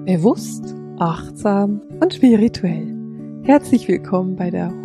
Bewusst, achtsam und spirituell. Herzlich willkommen bei der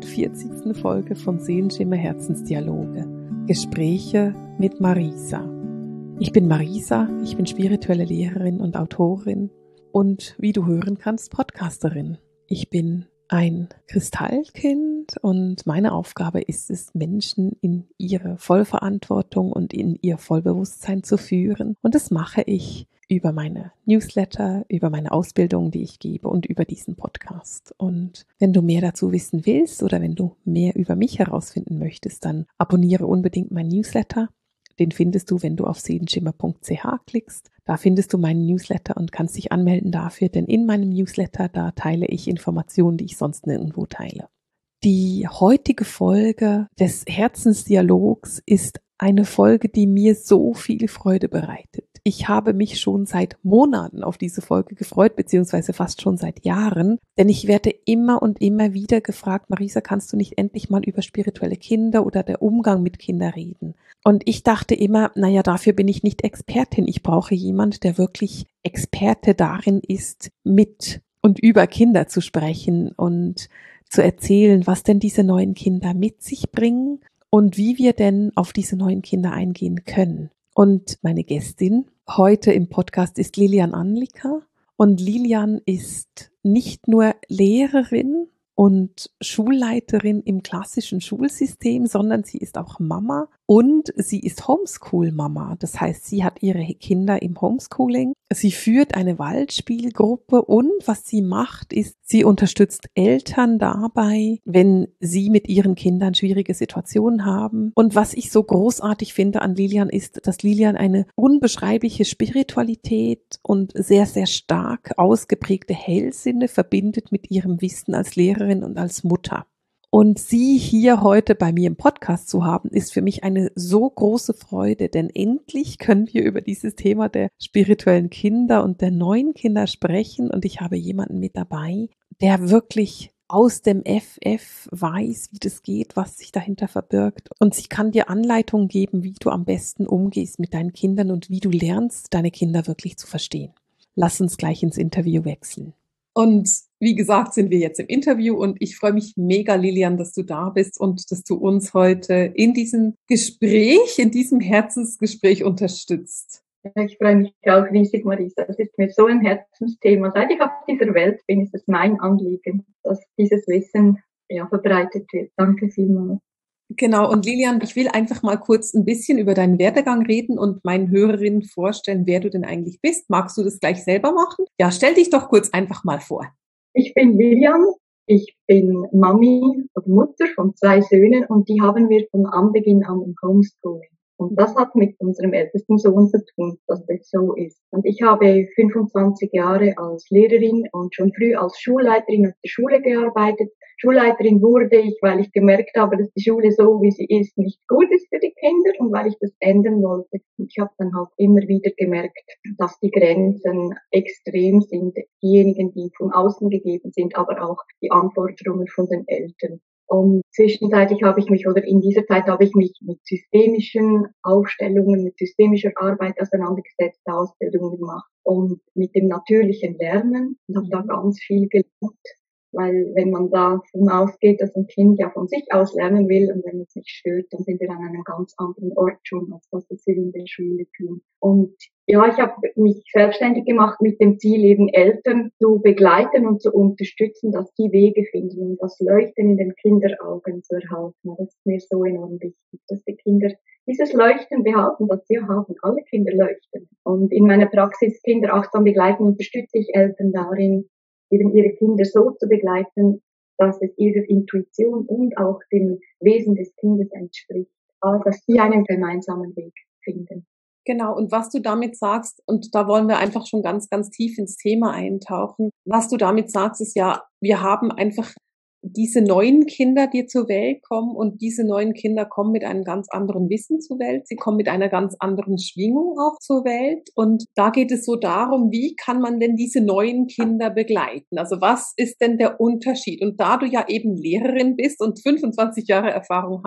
140. Folge von Seelenschimmer Herzensdialoge. Gespräche mit Marisa. Ich bin Marisa, ich bin spirituelle Lehrerin und Autorin und wie du hören kannst, Podcasterin. Ich bin ein Kristallkind und meine Aufgabe ist es, Menschen in ihre Vollverantwortung und in ihr Vollbewusstsein zu führen. Und das mache ich über meine Newsletter, über meine Ausbildung, die ich gebe und über diesen Podcast. Und wenn du mehr dazu wissen willst oder wenn du mehr über mich herausfinden möchtest, dann abonniere unbedingt meinen Newsletter. Den findest du, wenn du auf seelenschimmer.ch klickst. Da findest du meinen Newsletter und kannst dich anmelden dafür, denn in meinem Newsletter, da teile ich Informationen, die ich sonst nirgendwo teile. Die heutige Folge des Herzensdialogs ist eine Folge, die mir so viel Freude bereitet. Ich habe mich schon seit Monaten auf diese Folge gefreut, beziehungsweise fast schon seit Jahren, denn ich werde immer und immer wieder gefragt, Marisa, kannst du nicht endlich mal über spirituelle Kinder oder der Umgang mit Kindern reden? Und ich dachte immer, naja, dafür bin ich nicht Expertin. Ich brauche jemand, der wirklich Experte darin ist, mit und über Kinder zu sprechen und zu erzählen, was denn diese neuen Kinder mit sich bringen und wie wir denn auf diese neuen Kinder eingehen können. Und meine Gästin heute im Podcast ist Lilian Anliker. Und Lilian ist nicht nur Lehrerin und Schulleiterin im klassischen Schulsystem, sondern sie ist auch Mama und sie ist Homeschool-Mama. Das heißt, sie hat ihre Kinder im Homeschooling. Sie führt eine Waldspielgruppe und was sie macht, ist, sie unterstützt Eltern dabei, wenn sie mit ihren Kindern schwierige Situationen haben. Und was ich so großartig finde an Lilian ist, dass Lilian eine unbeschreibliche Spiritualität und sehr, sehr stark ausgeprägte Hellsinne verbindet mit ihrem Wissen als Lehrerin und als Mutter. Und sie hier heute bei mir im Podcast zu haben, ist für mich eine so große Freude, denn endlich können wir über dieses Thema der spirituellen Kinder und der neuen Kinder sprechen und ich habe jemanden mit dabei, der wirklich aus dem FF weiß, wie das geht, was sich dahinter verbirgt und sie kann dir Anleitungen geben, wie du am besten umgehst mit deinen Kindern und wie du lernst, deine Kinder wirklich zu verstehen. Lass uns gleich ins Interview wechseln. Und wie gesagt, sind wir jetzt im Interview und ich freue mich mega, Lilian, dass du da bist und dass du uns heute in diesem Gespräch, in diesem Herzensgespräch unterstützt. Ja, ich freue mich auch riesig, Marisa. Es ist mir so ein Herzensthema. Seit ich auf dieser Welt bin, ist es mein Anliegen, dass dieses Wissen verbreitet wird. Danke vielmals. Genau, und Lilian, ich will einfach mal kurz ein bisschen über deinen Werdegang reden und meinen Hörerinnen vorstellen, wer du denn eigentlich bist. Magst du das gleich selber machen? Ja, stell dich doch kurz einfach mal vor. Ich bin Lilian, ich bin Mami oder Mutter von 2 Söhnen und die haben wir von Anbeginn an im Homeschooling. Und das hat mit unserem ältesten Sohn zu tun, dass das so ist. Und ich habe 25 Jahre als Lehrerin und schon früh als Schulleiterin auf der Schule gearbeitet. Schulleiterin wurde ich, weil ich gemerkt habe, dass die Schule so, wie sie ist, nicht gut ist für die Kinder und weil ich das ändern wollte. Und ich habe dann halt immer wieder gemerkt, dass die Grenzen extrem sind, diejenigen, die von außen gegeben sind, aber auch die Anforderungen von den Eltern. Und zwischenzeitlich in dieser Zeit habe ich mich mit systemischen Aufstellungen, mit systemischer Arbeit auseinandergesetzt, Ausbildungen gemacht und mit dem natürlichen Lernen und habe da ganz viel gelernt. Weil wenn man davon ausgeht, dass ein Kind ja von sich aus lernen will und wenn es sich stört, dann sind wir an einem ganz anderen Ort schon, als was wir in der Schule tun. Und ja, ich habe mich selbstständig gemacht mit dem Ziel, eben Eltern zu begleiten und zu unterstützen, dass die Wege finden, um das Leuchten in den Kinderaugen zu erhalten. Das ist mir so enorm wichtig, dass die Kinder dieses Leuchten behalten, das sie haben. Alle Kinder leuchten. Und in meiner Praxis Kinder achtsam begleiten unterstütze ich Eltern darin, eben ihre Kinder so zu begleiten, dass es ihrer Intuition und auch dem Wesen des Kindes entspricht, also dass sie einen gemeinsamen Weg finden. Genau, und was du damit sagst, und da wollen wir einfach schon ganz, ganz tief ins Thema eintauchen, was du damit sagst, ist ja, wir haben einfach diese neuen Kinder, die zur Welt kommen und diese neuen Kinder kommen mit einem ganz anderen Wissen zur Welt. Sie kommen mit einer ganz anderen Schwingung auch zur Welt. Und da geht es so darum, wie kann man denn diese neuen Kinder begleiten? Also was ist denn der Unterschied? Und da du ja eben Lehrerin bist und 25 Jahre Erfahrung hast,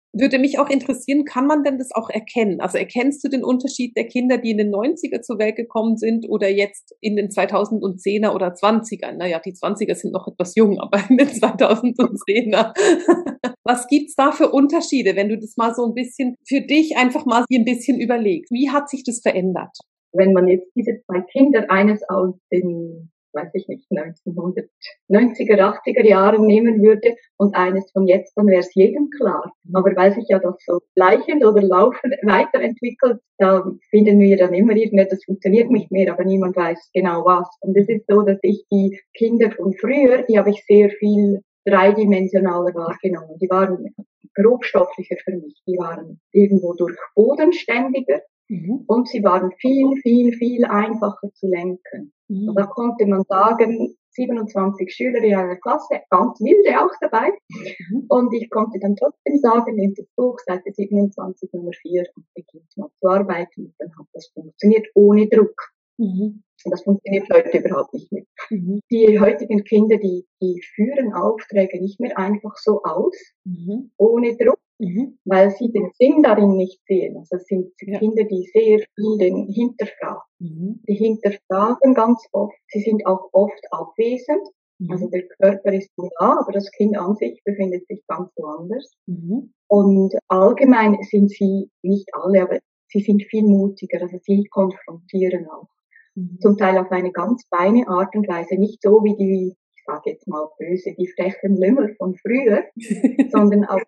Würde mich auch interessieren, kann man denn das auch erkennen? Also erkennst du den Unterschied der Kinder, die in den 90er zur Welt gekommen sind oder jetzt in den 2010er oder 20er? Naja, die 20er sind noch etwas jung, aber in den 2010er. Was gibt's da für Unterschiede, wenn du das mal so ein bisschen für dich einfach mal ein bisschen überlegst? Wie hat sich das verändert? Wenn man jetzt diese zwei Kinder, eines aus den, weiß ich nicht, 1990er, 80er Jahren nehmen würde und eines von jetzt, dann wäre es jedem klar. Aber weil sich ja das so schleichend oder laufend weiterentwickelt, da finden wir dann immer irgendetwas funktioniert nicht mehr, aber niemand weiß genau was. Und es ist so, dass ich die Kinder von früher, die habe ich sehr viel dreidimensionaler wahrgenommen. Die waren grobstofflicher für mich. Die waren irgendwo durch bodenständiger. Und sie waren viel, viel, viel einfacher zu lenken. Und da konnte man sagen, 27 Schüler in einer Klasse, ganz wilde auch dabei. Und ich konnte dann trotzdem sagen, nehmt das Buch, Seite 27, Nummer 4 und beginnt mal zu arbeiten. Und dann hat das funktioniert ohne Druck. Und das funktioniert heute überhaupt nicht mehr. Die heutigen Kinder, die führen Aufträge nicht mehr einfach so aus, ohne Druck. Weil sie den Sinn darin nicht sehen. Also es sind Kinder, die sehr viel hinterfragen. Die hinterfragen ganz oft. Sie sind auch oft abwesend. Also der Körper ist da, aber das Kind an sich befindet sich ganz woanders. Und allgemein sind sie, nicht alle, aber sie sind viel mutiger. Also sie konfrontieren auch. Zum Teil auf eine ganz feine Art und Weise. Nicht so wie die, ich sage jetzt mal böse, die frechen Lümmel von früher, sondern auf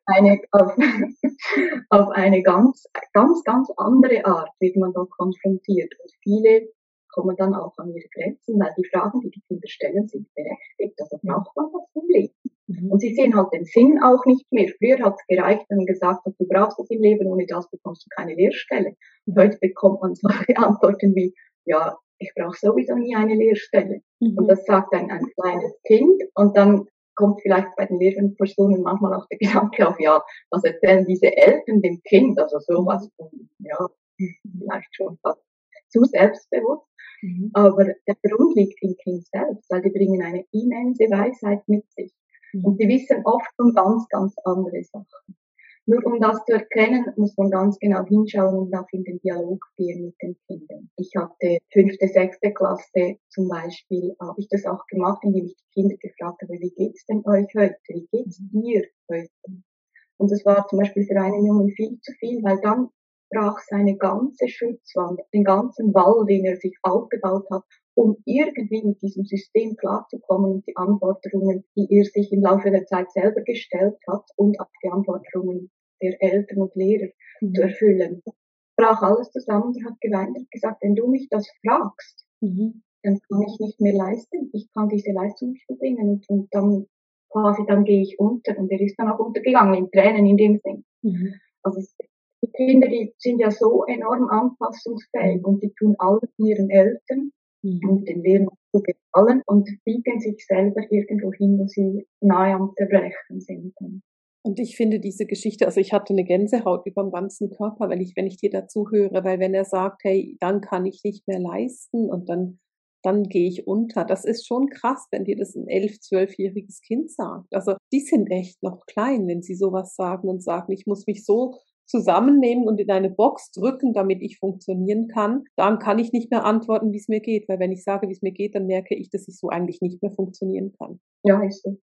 eine ganz, ganz, ganz andere Art wird man da konfrontiert. Und viele kommen dann auch an ihre Grenzen, weil die Fragen, die die Kinder stellen, sind berechtigt. Also braucht man das im Leben. Und sie sehen halt den Sinn auch nicht mehr. Früher hat es gereicht, wenn man gesagt hat, du brauchst das im Leben, ohne das bekommst du keine Lehrstelle. Und heute bekommt man solche Antworten wie, ja, ich brauche sowieso nie eine Lehrstelle. Und das sagt ein kleines Kind. Und dann kommt vielleicht bei den Lehrpersonen manchmal auch der Gedanke auf, ja, was erzählen diese Eltern dem Kind? Also sowas, ja, vielleicht schon fast zu selbstbewusst. Aber der Grund liegt im Kind selbst, weil die bringen eine immense Weisheit mit sich. Und die wissen oft schon ganz, ganz andere Sachen. Nur um das zu erkennen, muss man ganz genau hinschauen und auch in den Dialog gehen mit den Kindern. Ich hatte 5., 6. Klasse zum Beispiel, habe ich das auch gemacht, indem ich die Kinder gefragt habe, wie geht's denn euch heute? Wie geht's dir heute? Und das war zum Beispiel für einen Jungen viel zu viel, weil dann brach seine ganze Schutzwand, den ganzen Wall, den er sich aufgebaut hat, um irgendwie mit diesem System klarzukommen und die Anforderungen, die er sich im Laufe der Zeit selber gestellt hat und auch die Anforderungen der Eltern und Lehrer zu erfüllen. Brach alles zusammen und hat geweint und gesagt, wenn du mich das fragst, dann kann ich nicht mehr leisten. Ich kann diese Leistung nicht verbringen und dann quasi, dann gehe ich unter. Und er ist dann auch untergegangen, in Tränen in dem Sinn. Also die Kinder, die sind ja so enorm anpassungsfähig und die tun alles ihren Eltern und den Lehrern zu gefallen und biegen sich selber irgendwo hin, wo sie nahe am Zerbrechen sind. Und ich finde diese Geschichte, also ich hatte eine Gänsehaut über den ganzen Körper, wenn ich dir dazu höre, weil wenn er sagt, hey, dann kann ich nicht mehr leisten und dann gehe ich unter. Das ist schon krass, wenn dir das ein 11-, 12-jähriges Kind sagt. Also die sind echt noch klein, wenn sie sowas sagen und sagen, ich muss mich so zusammennehmen und in eine Box drücken, damit ich funktionieren kann, dann kann ich nicht mehr antworten, wie es mir geht. Weil wenn ich sage, wie es mir geht, dann merke ich, dass ich so eigentlich nicht mehr funktionieren kann. Ja, ist so.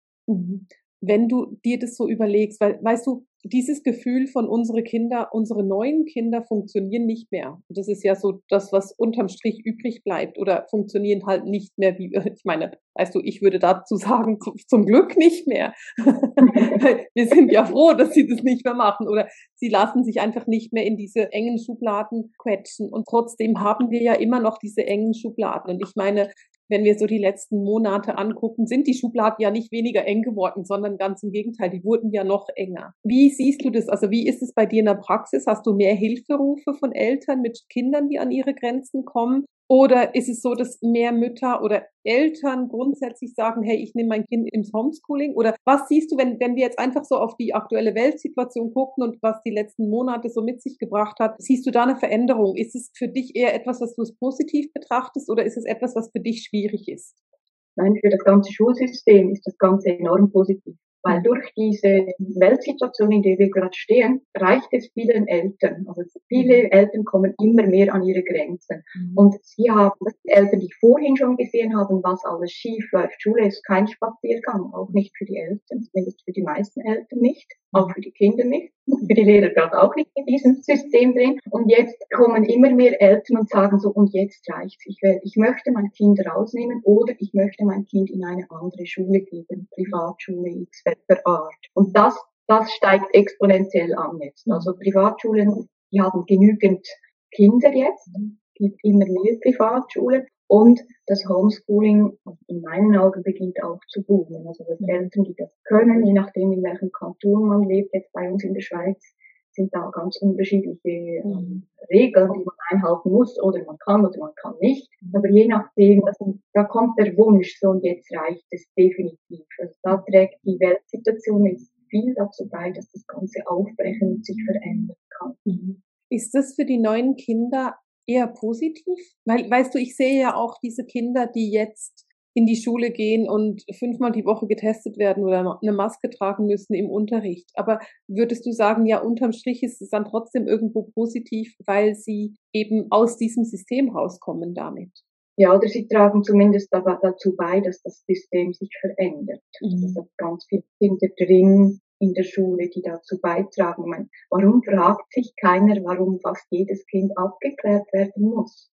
Wenn du dir das so überlegst, weil, weißt du, dieses Gefühl von unsere neuen Kinder funktionieren nicht mehr. Und das ist ja so das, was unterm Strich übrig bleibt oder funktionieren halt nicht mehr, wie, ich meine, weißt du, ich würde dazu sagen, zum Glück nicht mehr. Wir sind ja froh, dass sie das nicht mehr machen oder sie lassen sich einfach nicht mehr in diese engen Schubladen quetschen. Und trotzdem haben wir ja immer noch diese engen Schubladen. Und ich meine, wenn wir so die letzten Monate angucken, sind die Schubladen ja nicht weniger eng geworden, sondern ganz im Gegenteil, die wurden ja noch enger. Wie siehst du das? Also wie ist es bei dir in der Praxis? Hast du mehr Hilferufe von Eltern mit Kindern, die an ihre Grenzen kommen? Oder ist es so, dass mehr Mütter oder Eltern grundsätzlich sagen, hey, ich nehme mein Kind ins Homeschooling? Oder was siehst du, wenn wir jetzt einfach so auf die aktuelle Weltsituation gucken und was die letzten Monate so mit sich gebracht hat? Siehst du da eine Veränderung? Ist es für dich eher etwas, was du als positiv betrachtest oder ist es etwas, was für dich schwierig ist? Nein, für das ganze Schulsystem ist das Ganze enorm positiv. Weil durch diese Weltsituation, in der wir gerade stehen, reicht es vielen Eltern. Also viele Eltern kommen immer mehr an ihre Grenzen. Und sie haben, die Eltern, die vorhin schon gesehen haben, was alles schief läuft. Schule ist kein Spaziergang, auch nicht für die Eltern, zumindest für die meisten Eltern nicht, auch für die Kinder nicht, für die Lehrer gerade auch nicht in diesem System drin. Und jetzt kommen immer mehr Eltern und sagen so, und jetzt reicht's. Ich möchte mein Kind rausnehmen oder ich möchte mein Kind in eine andere Schule geben, Privatschule, x Art. Und das steigt exponentiell an jetzt. Also Privatschulen, die haben genügend Kinder jetzt, es gibt immer mehr Privatschulen und das Homeschooling in meinen Augen beginnt auch zu boomen. Also dass Eltern, die das können, je nachdem in welchem Kanton man lebt, jetzt bei uns in der Schweiz, sind da ganz unterschiedliche Regeln, die man einhalten muss oder man kann nicht. Aber je nachdem, also, da kommt der Wunsch, so und jetzt reicht es definitiv. Also da trägt die Weltsituation jetzt viel dazu bei, dass das Ganze aufbrechen und sich verändern kann. Ist das für die neuen Kinder eher positiv? Weil, weißt du, ich sehe ja auch diese Kinder, die jetzt in die Schule gehen und 5-mal die Woche getestet werden oder eine Maske tragen müssen im Unterricht. Aber würdest du sagen, ja, unterm Strich ist es dann trotzdem irgendwo positiv, weil sie eben aus diesem System rauskommen damit? Ja, oder sie tragen zumindest dazu bei, dass das System sich verändert. Also es hat ganz viele Kinder drin in der Schule, die dazu beitragen. Meine, warum fragt sich keiner, warum fast jedes Kind abgeklärt werden muss?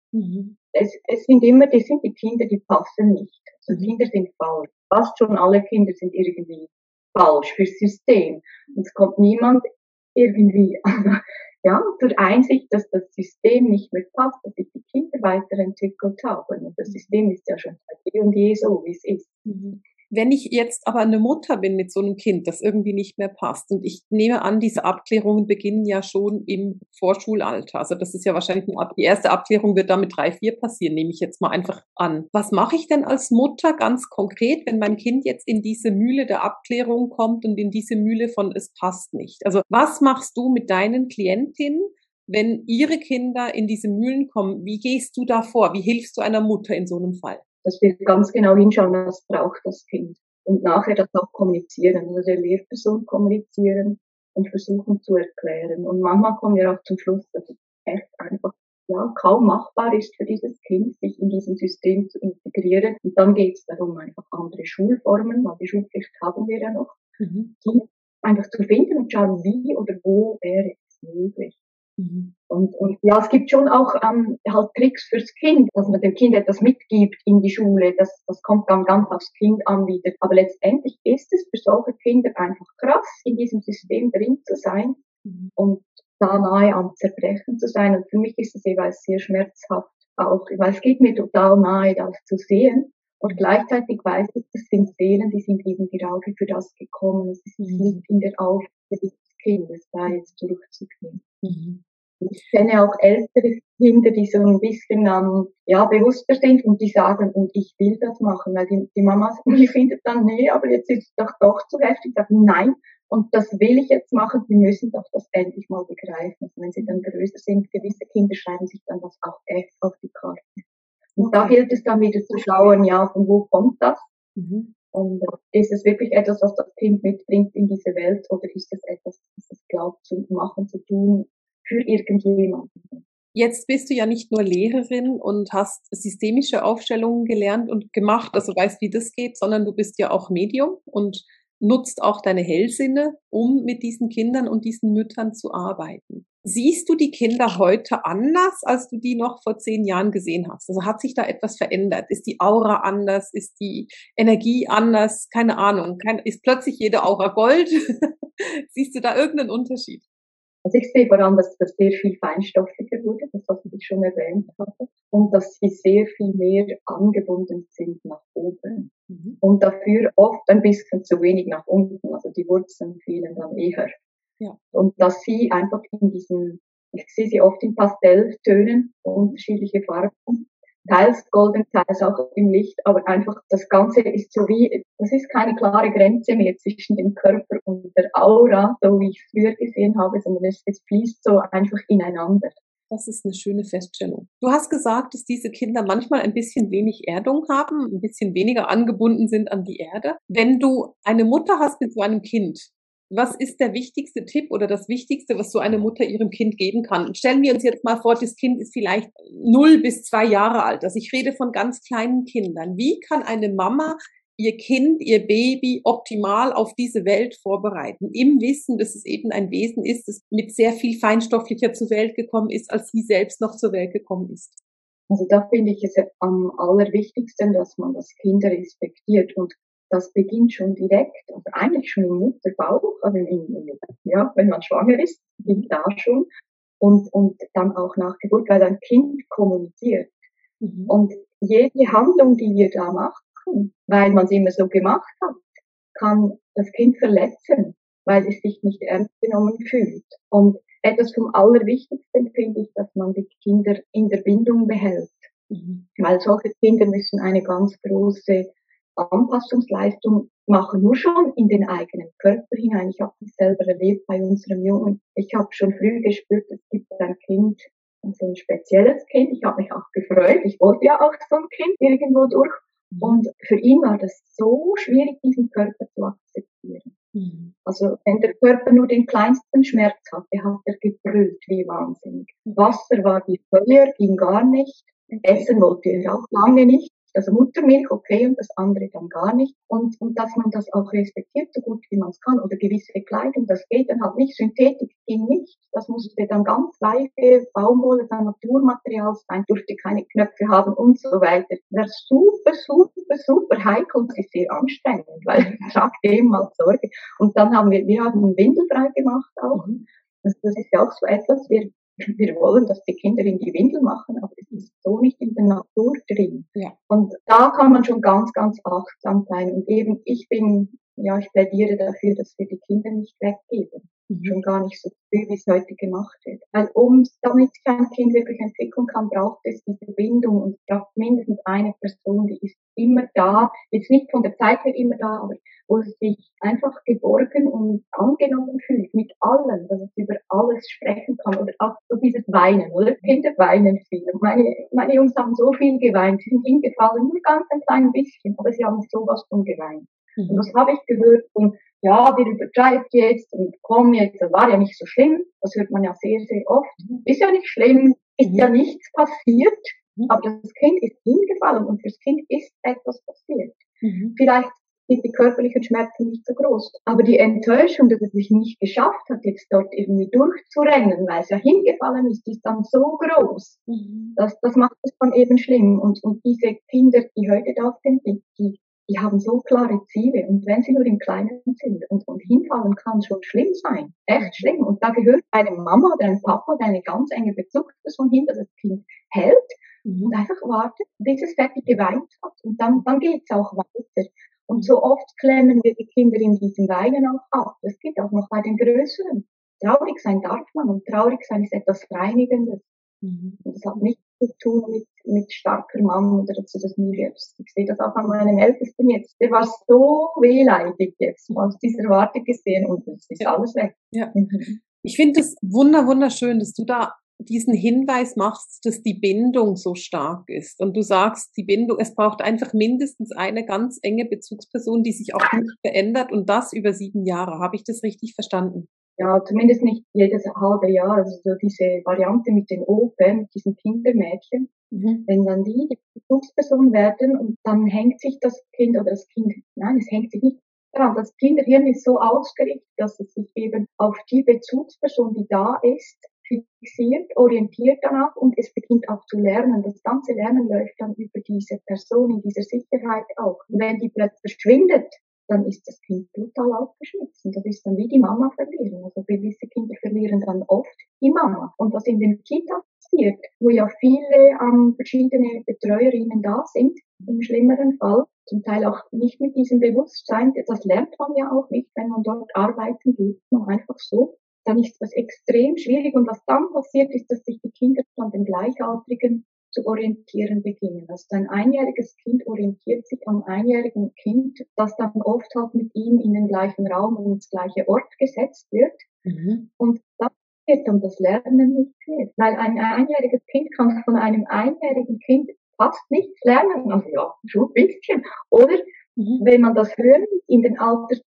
Es sind immer, die Kinder, die passen nicht. Also Kinder sind falsch. Fast schon alle Kinder sind irgendwie falsch fürs System. Und es kommt niemand irgendwie, ja, zur Einsicht, dass das System nicht mehr passt, dass sich die Kinder weiterentwickelt haben. Und das System ist ja schon seit eh und je so, wie es ist. Wenn ich jetzt aber eine Mutter bin mit so einem Kind, das irgendwie nicht mehr passt, und ich nehme an, diese Abklärungen beginnen ja schon im Vorschulalter. Also das ist ja wahrscheinlich die erste Abklärung wird da mit 3, 4 passieren, nehme ich jetzt mal einfach an. Was mache ich denn als Mutter ganz konkret, wenn mein Kind jetzt in diese Mühle der Abklärung kommt und in diese Mühle von es passt nicht? Also was machst du mit deinen Klientinnen, wenn ihre Kinder in diese Mühlen kommen? Wie gehst du da vor? Wie hilfst du einer Mutter in so einem Fall? Dass wir ganz genau hinschauen, was braucht das Kind. Und nachher das auch kommunizieren, also der Lehrperson kommunizieren und versuchen zu erklären. Und manchmal kommen wir auch zum Schluss, dass es echt einfach ja, kaum machbar ist für dieses Kind, sich in diesem System zu integrieren. Und dann geht es darum, einfach andere Schulformen, weil die Schulpflicht haben wir ja noch, die einfach zu finden und schauen, wie oder wo wäre es möglich. Und ja, es gibt schon auch halt Tricks fürs Kind, dass man dem Kind etwas mitgibt in die Schule. Das kommt dann ganz aufs Kind an wieder. Aber letztendlich ist es für solche Kinder einfach krass, in diesem System drin zu sein und da nahe am Zerbrechen zu sein. Und für mich ist es jeweils sehr schmerzhaft auch, weil es geht mir total nahe, das zu sehen. Und gleichzeitig weiß ich, das sind Seelen, die sind eben gerade für das gekommen. Es liegt in der Aufgabe des Kindes, da jetzt zurückzugehen. Ich kenne auch ältere Kinder, die so ein bisschen ja, bewusster sind und die sagen, und ich will das machen, weil die Mama die findet dann, nee, aber jetzt ist es doch zu heftig, sagen, nein, und das will ich jetzt machen, die müssen doch das endlich mal begreifen. Also wenn sie dann größer sind, gewisse Kinder schreiben sich dann das auch echt auf die Karte. Und da gilt es dann wieder zu schauen, ja, von wo kommt das? Und ist es wirklich etwas, was das Kind mitbringt in diese Welt, oder ist es etwas, das es glaubt zu machen, zu tun, für irgendjemanden. Jetzt bist du ja nicht nur Lehrerin und hast systemische Aufstellungen gelernt und gemacht, also weißt, wie das geht, sondern du bist ja auch Medium und nutzt auch deine Hellsinne, um mit diesen Kindern und diesen Müttern zu arbeiten. Siehst du die Kinder heute anders, als du die noch vor 10 Jahren gesehen hast? Also hat sich da etwas verändert? Ist die Aura anders? Ist die Energie anders? Keine Ahnung. Ist plötzlich jede Aura Gold? Siehst du da irgendeinen Unterschied? Also ich sehe vor allem, dass das sehr viel feinstofflicher wurde, das was ich schon erwähnt habe, und dass sie sehr viel mehr angebunden sind nach oben und dafür oft ein bisschen zu wenig nach unten, also die Wurzeln fehlen dann eher. Ja. Und dass sie einfach in diesen, ich sehe sie oft in Pastelltönen, unterschiedliche Farben, teils golden, teils auch im Licht, aber einfach das Ganze ist so wie, das ist keine klare Grenze mehr zwischen dem Körper und der Aura, so wie ich es früher gesehen habe, sondern es fließt so einfach ineinander. Das ist eine schöne Feststellung. Du hast gesagt, dass diese Kinder manchmal ein bisschen wenig Erdung haben, ein bisschen weniger angebunden sind an die Erde. Wenn du eine Mutter hast mit so einem Kind, was ist der wichtigste Tipp oder das Wichtigste, was so eine Mutter ihrem Kind geben kann? Stellen wir uns jetzt mal vor, das Kind ist vielleicht 0 bis 2 Jahre alt. Also ich rede von ganz kleinen Kindern. Wie kann eine Mama ihr Kind, ihr Baby optimal auf diese Welt vorbereiten, im Wissen, dass es eben ein Wesen ist, das mit sehr viel feinstofflicher zur Welt gekommen ist, als sie selbst noch zur Welt gekommen ist? Also da finde ich es am allerwichtigsten, dass man das Kind respektiert, und das beginnt schon direkt, also eigentlich schon im Mutterbauch, also ja, wenn man schwanger ist, beginnt da schon, und dann auch nach Geburt, weil ein Kind kommuniziert. Mhm. Und jede Handlung, die wir da machen, weil man es immer so gemacht hat, kann das Kind verletzen, weil es sich nicht ernst genommen fühlt. Und etwas vom Allerwichtigsten finde ich, dass man die Kinder in der Bindung behält. Weil solche Kinder müssen eine ganz große Anpassungsleistung machen, nur schon in den eigenen Körper hinein. Ich habe das selber erlebt bei unserem Jungen. Ich habe schon früh gespürt, es gibt ein Kind, so ein spezielles Kind. Ich habe mich auch gefreut. Ich wollte ja auch so ein Kind irgendwo durch. Und für ihn war das so schwierig, diesen Körper zu akzeptieren. Also wenn der Körper nur den kleinsten Schmerz hatte, hat er gebrüllt wie wahnsinnig. Wasser war wie Feuer, ging gar nicht. Essen wollte er auch lange nicht. Also Muttermilch, okay, und das andere dann gar nicht. Und dass man das auch respektiert, so gut wie man es kann. Oder gewisse Kleidung, das geht dann halt nicht. Synthetik ging nicht. Das musste dann ganz weiche Baumwolle, dann Naturmaterial sein, durfte keine Knöpfe haben und so weiter. Das ist super, super, super heikel und ist sehr anstrengend, weil man sagt dem mal Sorge. Und dann haben wir haben windelfrei gemacht auch. Das ist ja auch so etwas, wir wollen, dass die Kinder in die Windel machen, aber es ist so nicht in der Natur drin. Ja. Und da kann man schon ganz, ganz achtsam sein. Und eben, ich plädiere dafür, dass wir die Kinder nicht weggeben. Schon gar nicht so früh, wie es heute gemacht wird. Weil damit sich ein Kind wirklich entwickeln kann, braucht es diese Bindung, und es braucht mindestens eine Person, die ist immer da, jetzt nicht von der Zeit her immer da, aber wo es sich einfach geborgen und angenommen fühlt mit allem, dass es über alles sprechen kann, oder auch so dieses Weinen, oder? Kinder weinen viel. Meine Jungs haben so viel geweint, sie sind hingefallen, nur ganz ein klein bisschen, aber sie haben sowas von geweint. Und das habe ich gehört, und ja, wir übertreibt jetzt und komm jetzt, das war ja nicht so schlimm, das hört man ja sehr, sehr oft. Ist ja nicht schlimm, ist ja nichts passiert, aber das Kind ist hingefallen und fürs Kind ist etwas passiert. Vielleicht sind die körperlichen Schmerzen nicht so groß, aber die Enttäuschung, dass es sich nicht geschafft hat, jetzt dort irgendwie durchzurennen, weil es ja hingefallen ist, ist dann so groß. Das macht es dann eben schlimm. Und diese Kinder, die heute da sind, die haben so klare Ziele, und wenn sie nur im Kleinen sind und hinfallen, kann schon schlimm sein, echt schlimm. Und da gehört eine Mama oder ein Papa oder eine ganz enge Bezugsperson hin, dass das Kind hält und einfach wartet, bis es fertig geweint hat, und dann geht's auch weiter. Und so oft klemmen wir die Kinder in diesem Weinen auch ab. Das geht auch noch bei den Größeren. Traurig sein darf man, und traurig sein ist etwas Reinigendes. Und das hat nichts zu tun mit starker Mann oder dass du das nie wirst. Ich sehe das auch an meinem Ältesten jetzt. Der war so wehleidig jetzt aus dieser Warte gesehen, und es ist alles weg. Ja. Ich finde es wunderschön, dass du da diesen Hinweis machst, dass die Bindung so stark ist. Und du sagst, die Bindung, es braucht einfach mindestens eine ganz enge Bezugsperson, die sich auch nicht verändert, und das über 7 Jahre. Habe ich das richtig verstanden? Ja, zumindest nicht jedes halbe Jahr. Also so diese Variante mit den Open, mit diesen Kindermädchen. Wenn dann die Bezugsperson werden, und dann hängt sich das Kind, es hängt sich nicht daran. Das Kinderhirn ist so ausgerichtet, dass es sich eben auf die Bezugsperson, die da ist, fixiert, orientiert danach, und es beginnt auch zu lernen. Das ganze Lernen läuft dann über diese Person in dieser Sicherheit auch. Und wenn die plötzlich verschwindet, dann ist das Kind total aufgeschmissen. Das ist dann wie die Mama verlieren. Also gewisse Kinder verlieren dann oft die Mama. Und was in den Kitas passiert, wo ja viele verschiedene Betreuerinnen da sind, im schlimmeren Fall, zum Teil auch nicht mit diesem Bewusstsein, das lernt man ja auch nicht, wenn man dort arbeiten geht, nur einfach so, dann ist das extrem schwierig. Und was dann passiert, ist, dass sich die Kinder an den Gleichaltrigen zu orientieren beginnen. Also ein einjähriges Kind orientiert sich am einjährigen Kind, das dann oft halt mit ihm in den gleichen Raum und ins gleiche Ort gesetzt wird. Und das wird und das Lernen nicht wird. Weil ein einjähriges Kind kann von einem einjährigen Kind fast nichts lernen. Also ja, schon ein bisschen. Oder wenn man das hört in den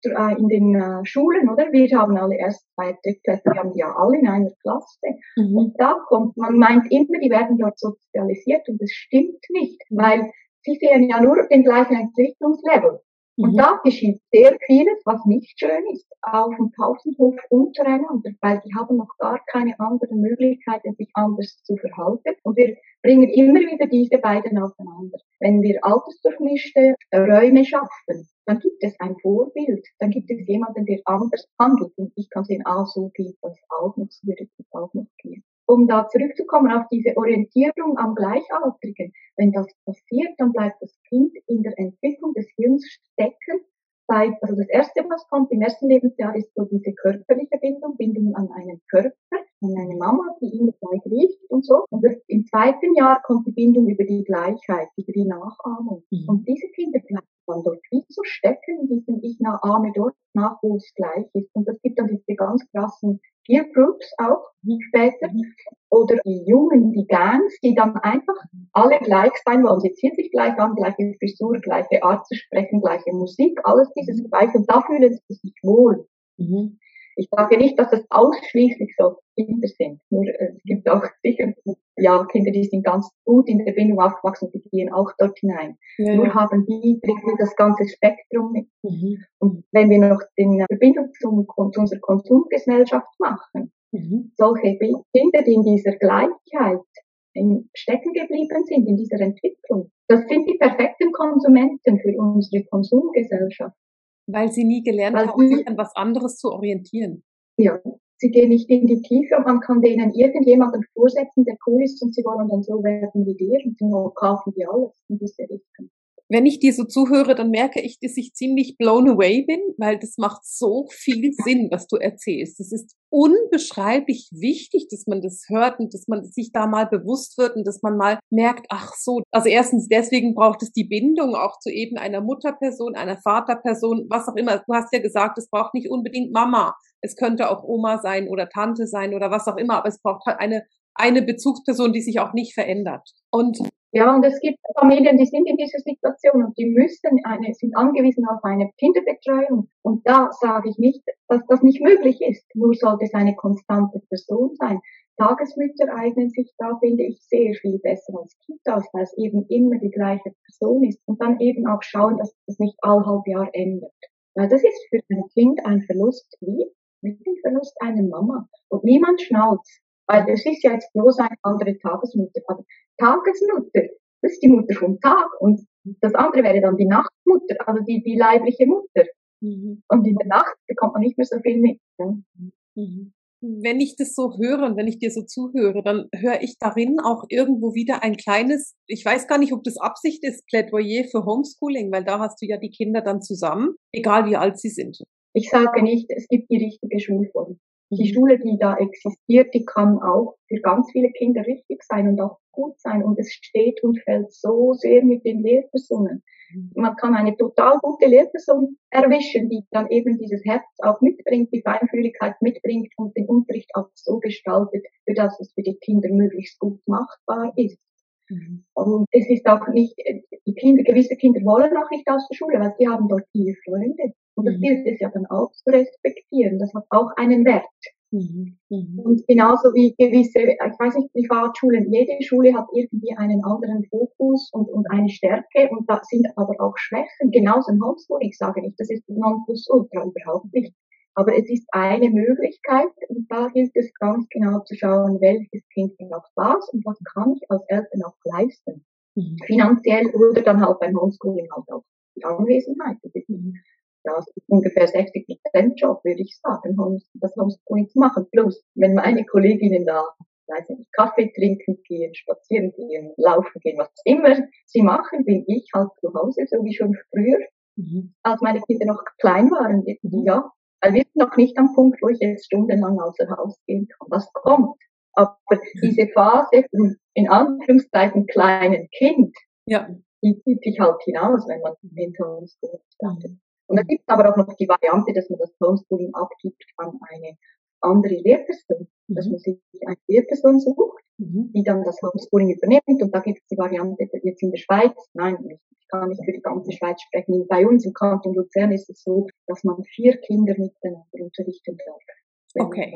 Schulen, oder? Wir haben alle erst zweite Klasse, wir haben die ja alle in einer Klasse. Und da kommt, man meint immer, die werden dort sozialisiert und das stimmt nicht, weil sie sehen ja nur den gleichen Entwicklungslevel. Und da geschieht sehr vieles, was nicht schön ist, auf dem Pausenhof untereinander, weil die haben noch gar keine anderen Möglichkeiten, sich anders zu verhalten. Und wir bringen immer wieder diese beiden aufeinander. Wenn wir altersdurchmischte Räume schaffen, dann gibt es ein Vorbild, dann gibt es jemanden, der anders handelt. Und ich kann sehen, so geht das auch noch, so würde das auch noch gehen. Um da zurückzukommen auf diese Orientierung am Gleichaltrigen. Wenn das passiert, dann bleibt das Kind in der Entwicklung des Hirns stecken. Also das Erste, was kommt im ersten Lebensjahr, ist so diese körperliche Bindung an einen Körper, an eine Mama, die immer gleich riecht und so. Und im zweiten Jahr kommt die Bindung über die Gleichheit, über die Nachahmung. Und diese Kinder bleiben dann dort wie so stecken in diesem ich ahme dort nach, wo es gleich ist. Und es gibt dann diese ganz krassen Peer Groups auch später. Oder die Jungen, die Gangs, die dann einfach alle gleich sein wollen. Sie ziehen sich gleich an, gleiche Frisur, gleiche Art zu sprechen, gleiche Musik, alles dieses Gleiche. Und da fühlen sie sich wohl. Ich sage nicht, dass das ausschließlich so Kinder sind. Nur es gibt auch sicher Kinder, die sind ganz gut in der Bindung aufgewachsen, die gehen auch dort hinein. Ja. Nur haben die das ganze Spektrum mit. Und wenn wir noch die Verbindung zu unserer Konsumgesellschaft machen, solche Kinder, die in dieser Gleichheit stecken geblieben sind, in dieser Entwicklung, das sind die perfekten Konsumenten für unsere Konsumgesellschaft. Weil sie nie gelernt haben, sich an was anderes zu orientieren. Ja, sie gehen nicht in die Tiefe und man kann denen irgendjemanden vorsetzen, der cool ist und sie wollen dann so werden wie dir und dann kaufen die alles in diese Richtung. Wenn ich dir so zuhöre, dann merke ich, dass ich ziemlich blown away bin, weil das macht so viel Sinn, was du erzählst. Das ist unbeschreiblich wichtig, dass man das hört und dass man sich da mal bewusst wird und dass man mal merkt, ach so, also erstens deswegen braucht es die Bindung auch zu eben einer Mutterperson, einer Vaterperson, was auch immer. Du hast ja gesagt, es braucht nicht unbedingt Mama. Es könnte auch Oma sein oder Tante sein oder was auch immer, aber es braucht halt eine Bezugsperson, die sich auch nicht verändert. Und es gibt Familien, die sind in dieser Situation und die sind angewiesen auf eine Kinderbetreuung. Und da sage ich nicht, dass das nicht möglich ist. Nur sollte es eine konstante Person sein. Tagesmütter eignen sich da, finde ich, sehr viel besser als Kitas, weil es eben immer die gleiche Person ist. Und dann eben auch schauen, dass das nicht alle halb Jahr ändert. Weil das ist für ein Kind ein Verlust wie mit dem Verlust einer Mama. Und niemand schnauzt. Weil es ist ja jetzt bloß eine andere Tagesmutter. Aber Tagesmutter, das ist die Mutter vom Tag. Und das andere wäre dann die Nachtmutter, also die leibliche Mutter. Und in der Nacht bekommt man nicht mehr so viel mit. Wenn ich das so höre und wenn ich dir so zuhöre, dann höre ich darin auch irgendwo wieder ein kleines, ich weiß gar nicht, ob das Absicht ist, Plädoyer für Homeschooling, weil da hast du ja die Kinder dann zusammen, egal wie alt sie sind. Ich sage nicht, es gibt die richtige Schulform. Die Schule, die da existiert, die kann auch für ganz viele Kinder richtig sein und auch gut sein. Und es steht und fällt so sehr mit den Lehrpersonen. Man kann eine total gute Lehrperson erwischen, die dann eben dieses Herz auch mitbringt, die Feinfühligkeit mitbringt und den Unterricht auch so gestaltet, für dass es für die Kinder möglichst gut machbar ist. Und es ist auch nicht, gewisse Kinder wollen auch nicht aus der Schule, weil sie haben dort viele Freunde. Und das gilt es ja dann auch zu respektieren. Das hat auch einen Wert. Und genauso wie gewisse, ich weiß nicht, Privatschulen, jede Schule hat irgendwie einen anderen Fokus und eine Stärke und da sind aber auch Schwächen. Genauso im Homeschooling, ich sage nicht, das ist Nonplusultra, überhaupt nicht. Aber es ist eine Möglichkeit und da gilt es ganz genau zu schauen, welches Kind braucht was und was kann ich als Eltern auch leisten. Finanziell oder dann halt beim Homeschooling halt auch die Anwesenheit. Das ist ungefähr 60% Job, würde ich sagen, das Homeschooling zu machen. Plus, wenn meine Kolleginnen da, weiß nicht, Kaffee trinken gehen, spazieren gehen, laufen gehen, was immer sie machen, bin ich halt zu Hause, so wie schon früher, als meine Kinder noch klein waren. Ja, weil wir sind noch nicht am Punkt, wo ich jetzt stundenlang außer Haus gehen kann. Das kommt. Aber diese Phase in Anführungszeichen kleinen Kind, die zieht sich halt hinaus, wenn man den Homeschooling startet. Und da gibt es aber auch noch die Variante, dass man das Homeschooling abgibt an eine andere Lehrperson, dass man sich eine Lehrperson sucht, die dann das Homeschooling übernimmt. Und da gibt es die Variante jetzt in der Schweiz. Nein, ich kann nicht für die ganze Schweiz sprechen. Bei uns im Kanton Luzern ist es so, dass man 4 Kinder miteinander unterrichten darf. Okay.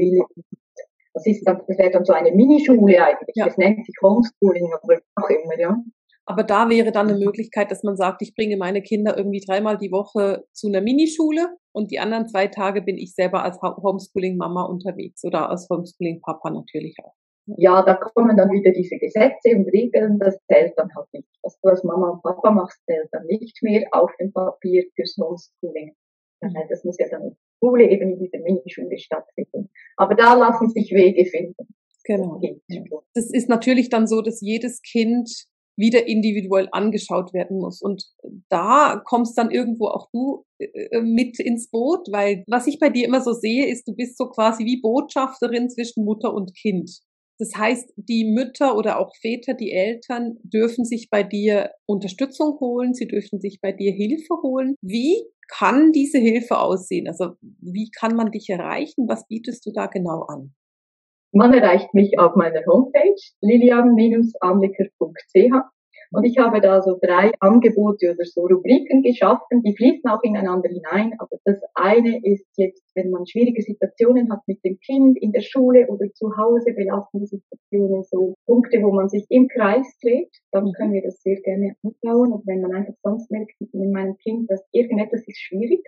Das wäre dann so eine Minischule eigentlich. Ja. Das nennt sich Homeschooling, aber auch immer, ja. Aber da wäre dann eine Möglichkeit, dass man sagt, ich bringe meine Kinder irgendwie 3-mal die Woche zu einer Minischule und die anderen 2 Tage bin ich selber als Homeschooling-Mama unterwegs oder als Homeschooling-Papa natürlich auch. Ja, da kommen dann wieder diese Gesetze und Regeln, das zählt dann halt nicht. Was du als Mama und Papa machst, zählt dann nicht mehr auf dem Papier fürs Homeschooling. Das muss ja dann in der Schule, eben in dieser Minischule stattfinden. Aber da lassen sich Wege finden. Genau. Das ist natürlich dann so, dass jedes Kind wieder individuell angeschaut werden muss. Und da kommst dann irgendwo auch du mit ins Boot, weil was ich bei dir immer so sehe, ist, du bist so quasi wie Botschafterin zwischen Mutter und Kind. Das heißt, die Mütter oder auch Väter, die Eltern dürfen sich bei dir Unterstützung holen, sie dürfen sich bei dir Hilfe holen. Wie kann diese Hilfe aussehen? Also wie kann man dich erreichen? Was bietest du da genau an? Man erreicht mich auf meiner Homepage lilian-amliker.ch und ich habe da so 3 Angebote oder so Rubriken geschaffen, die fließen auch ineinander hinein, aber das eine ist jetzt, wenn man schwierige Situationen hat mit dem Kind in der Schule oder zu Hause, belastende Situationen, so Punkte, wo man sich im Kreis dreht, dann können wir das sehr gerne anschauen. Und wenn man einfach sonst merkt, mit meinem Kind, dass irgendetwas ist schwierig,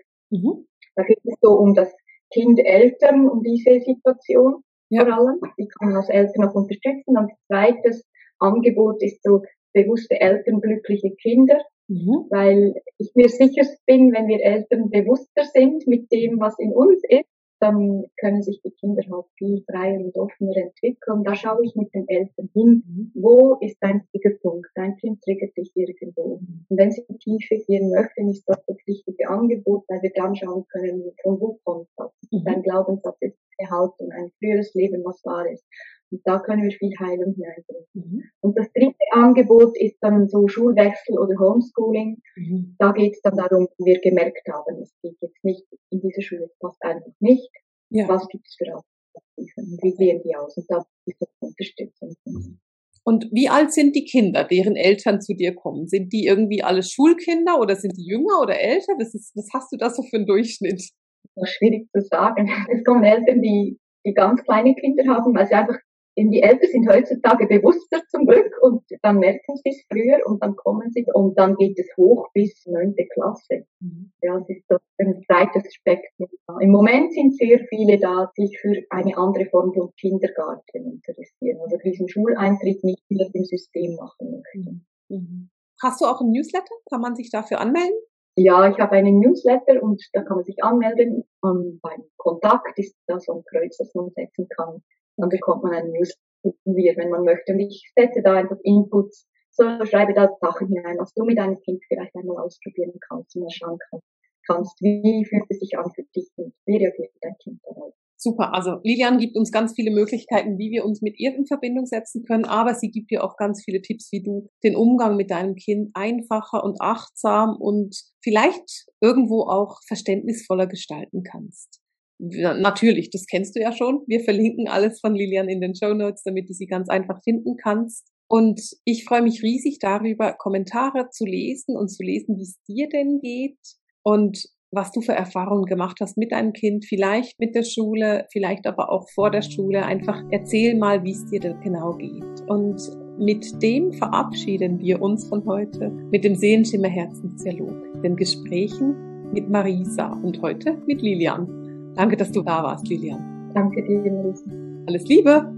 da geht es so um das Kind-Eltern, um diese Situation. Ja. Vor allem, die kann man als Eltern auch unterstützen. Und zweites Angebot ist so bewusste Eltern, glückliche Kinder, weil ich mir sicher bin, wenn wir Eltern bewusster sind mit dem, was in uns ist, dann können sich die Kinder halt viel freier und offener entwickeln. Da schaue ich mit den Eltern hin, wo ist dein Triggerpunkt? Dein Kind triggert dich irgendwo. Und wenn sie in die Tiefe gehen möchten, ist das richtige Angebot, weil wir dann schauen können, von wo kommt das? Dein Glaubenssatz ist eine Haltung, ein früheres Leben, was wahr ist. Und da können wir viel Heilung hineinbringen. Und das 3. Angebot ist dann so Schulwechsel oder Homeschooling. Da geht es dann darum, wie wir gemerkt haben, es geht jetzt nicht in dieser Schule, es passt einfach nicht. Ja. Was gibt es für Alternativen? Wie sehen die aus? Und da ist das Unterstützung. Und wie alt sind die Kinder, deren Eltern zu dir kommen? Sind die irgendwie alle Schulkinder oder sind die jünger oder älter? Was hast du da so für einen Durchschnitt? Das ist schwierig zu sagen. Es kommen Eltern, die ganz kleine Kinder haben, weil sie einfach die Eltern sind heutzutage bewusster zum Glück und dann merken sie es früher und dann kommen sie und dann geht es hoch bis 9. Klasse. Ja, es ist so ein breites Spektrum. Im Moment sind sehr viele da, die sich für eine andere Form von Kindergarten interessieren oder diesen Schuleintritt nicht mehr im System machen möchten. Hast du auch einen Newsletter? Kann man sich dafür anmelden? Ja, ich habe einen Newsletter und da kann man sich anmelden. Und beim Kontakt ist da so ein Kreuz, das man setzen kann. Dann bekommt man einen Newsletter, wenn man möchte. Und ich setze da einfach Inputs, so schreibe da Sachen hinein, was du mit deinem Kind vielleicht einmal ausprobieren kannst und mal schauen kannst, wie fühlt es sich an für dich und wie reagiert dein Kind darauf. Super, also Lilian gibt uns ganz viele Möglichkeiten, wie wir uns mit ihr in Verbindung setzen können, aber sie gibt dir auch ganz viele Tipps, wie du den Umgang mit deinem Kind einfacher und achtsam und vielleicht irgendwo auch verständnisvoller gestalten kannst. Natürlich, das kennst du ja schon. Wir verlinken alles von Lilian in den Shownotes, damit du sie ganz einfach finden kannst. Und ich freue mich riesig darüber, Kommentare zu lesen und zu lesen, wie es dir denn geht und was du für Erfahrungen gemacht hast mit deinem Kind, vielleicht mit der Schule, vielleicht aber auch vor der Schule. Einfach erzähl mal, wie es dir denn genau geht. Und mit dem verabschieden wir uns von heute mit dem Sehenschimmer Herzensdialog, den Gesprächen mit Marisa und heute mit Lilian. Danke, dass du da warst, Lilian. Danke dir, Marisa. Alles Liebe!